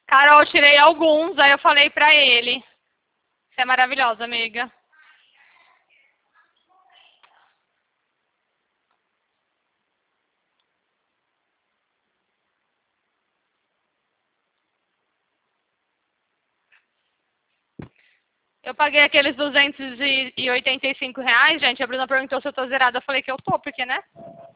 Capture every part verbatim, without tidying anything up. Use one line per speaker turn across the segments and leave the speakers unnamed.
Carol, eu tirei alguns, aí eu falei pra ele. Você é maravilhosa, amiga. Eu paguei aqueles duzentos e oitenta e cinco reais, gente. A Bruna perguntou se eu tô zerada. Eu falei que eu tô, porque, né?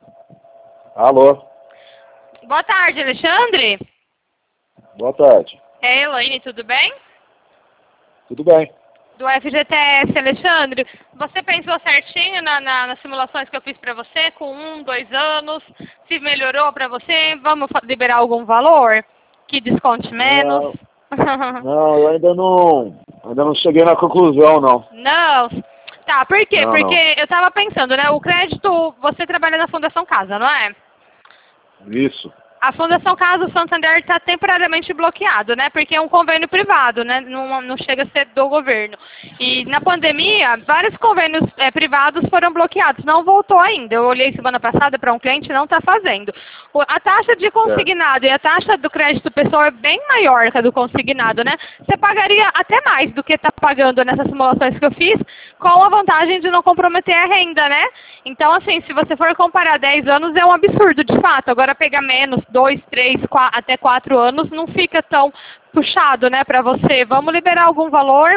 Alô?
Boa tarde, Alexandre.
Boa tarde.
É Elaine, tudo bem?
Tudo bem?
Do F G T S, Alexandre. Você pensou certinho na, na, nas simulações que eu fiz pra você, com um, dois anos? Se melhorou pra você? Vamos liberar algum valor? Que desconte menos?
Não, não, eu ainda não, ainda não cheguei na conclusão, não.
Não. Tá, por quê?
Não, não.
Porque eu tava pensando, né? O crédito, você trabalha na Fundação Casa, não é?
Isso.
A Fundação Casa Santander está temporariamente bloqueado, né? Porque é um convênio privado, né? Não, não chega a ser do governo. E na pandemia, vários convênios é, privados foram bloqueados. Não voltou ainda. Eu olhei semana passada para um cliente e não está fazendo. O, a taxa de consignado é. e a taxa do crédito pessoal é bem maior que a do consignado, né? Você pagaria até mais do que está pagando nessas simulações que eu fiz, com a vantagem de não comprometer a renda, né? Então, assim, se você for comparar dez anos, é um absurdo, de fato. Agora, pegar menos, dois, três, quatro, até quatro anos, não fica tão puxado, né, para você. Vamos liberar algum valor?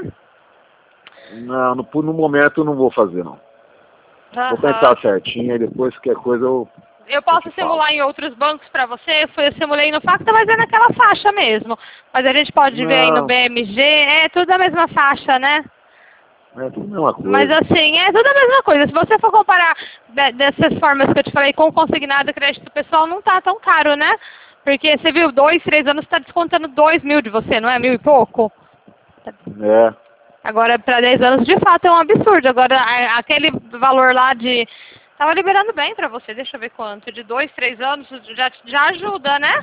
Não, no, no momento eu não vou fazer, não.
Uhum.
Vou pensar certinho e depois qualquer coisa eu...
Eu posso
eu
simular
falo.
em outros bancos para você, eu simulei no Facta, mas é naquela faixa mesmo. Mas a gente pode ver aí no
Não,
B M G, é tudo a mesma faixa, né?
é tudo a mesma coisa.
Mas assim, é tudo a mesma coisa. Se você for comparar de, dessas formas que eu te falei com consignado e crédito pessoal, não tá tão caro, né? Porque você viu, dois, três anos está descontando dois mil de você, não é? Mil e pouco?
É.
Agora, para dez anos, de fato, é um absurdo. Agora, a, aquele valor lá de... Tava liberando bem para você, deixa eu ver quanto. De dois, três anos, já, já ajuda, né?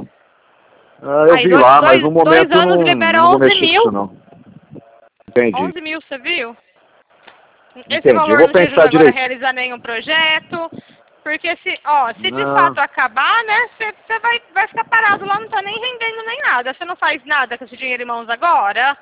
Ah, eu
Aí,
vi
dois,
lá, mas
dois,
no
dois
momento
anos
não,
libera
não vou
onze
mexer com
mil.
isso, não. Entendi.
onze mil, você viu? Esse
Entendi. Eu
valor
vou
não te
pensar
ajuda agora a
direito.
realizar nenhum projeto. Porque se, ó, se de
Não,
fato acabar, né, você vai, vai ficar parado lá, não tá nem rendendo nem nada. Você não faz nada com esse dinheiro em mãos agora?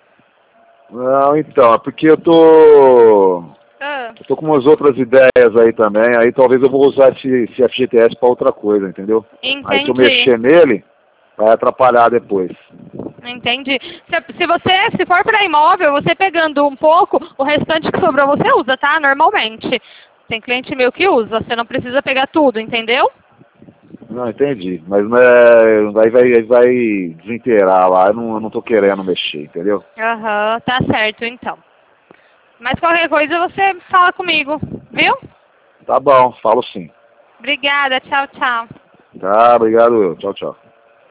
não, então, é porque eu tô...
Ah,
Eu tô com umas outras ideias aí também, aí talvez eu vou usar esse, esse F G T S para outra coisa, entendeu? Aí se eu
entendi.
mexer nele, vai atrapalhar depois.
Entendi. Se, se você, se for para imóvel, você pegando um pouco, o restante que sobrou você usa, tá? Normalmente. Tem cliente meu que usa, você não precisa pegar tudo, entendeu?
Não, entendi. Mas né, vai, vai, vai desinteirar lá, eu não, eu não tô querendo mexer, entendeu?
Aham, tá certo então. Mas qualquer coisa você fala comigo, viu?
Tá bom, falo sim.
Obrigada, tchau, tchau.
Tá, obrigado. Tchau, tchau.